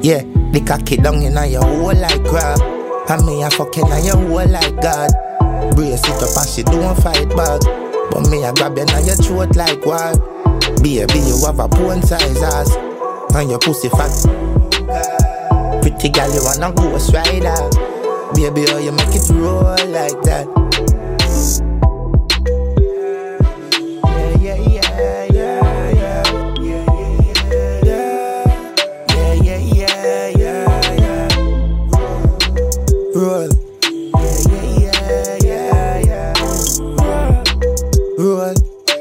Yeah, the cocky down in your hole like crab. And me a fucking in your hole like God. Brace it up and she don't fight back. But me a grab you in your throat like what? Baby, you have a bone size ass. And your pussy fat. Pretty girl, you wanna ghost rider. Baby, how you make it roll like that? Roll. Roll.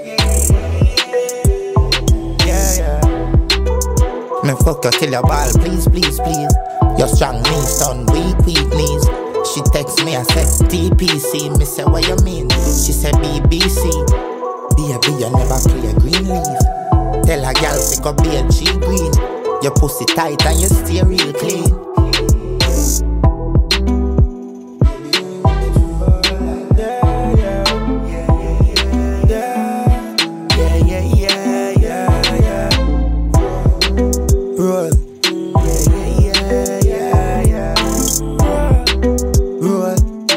Me fuck you till your ball, please, please, please. Your strong knees turn weak, weak knees. She text me, I said TPC. Me say what you mean? She said BBC. Baby, you never play a green leaf. Tell a girl pick up BG green. Your pussy tight and you stay real clean. Roll. Roll.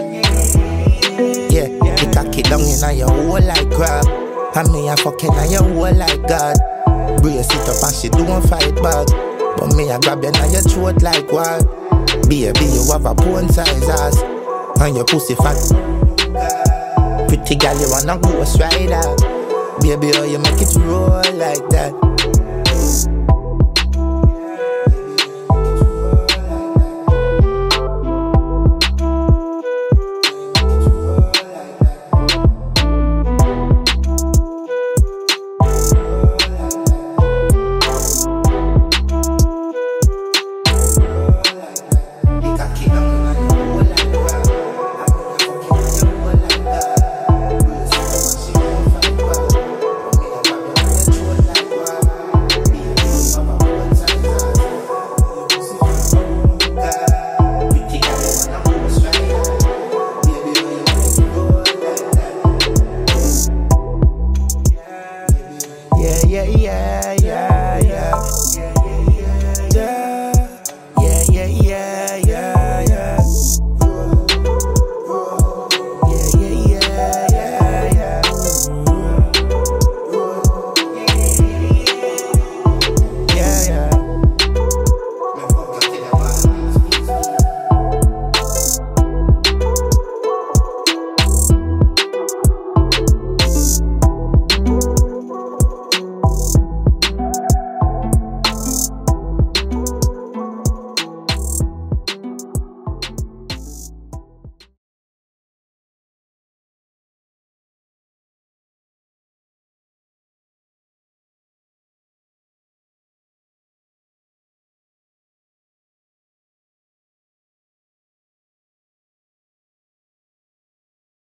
Yeah, the cocky down in your hole like crab. And me a fucking in your hole like God. Brace it up and she don't fight back. But me a grab you in your throat like what? Baby, you have a bone size ass. And your pussy fat. Pretty girl, you wanna ghost rider. Baby, how you make it roll like that? Yeah.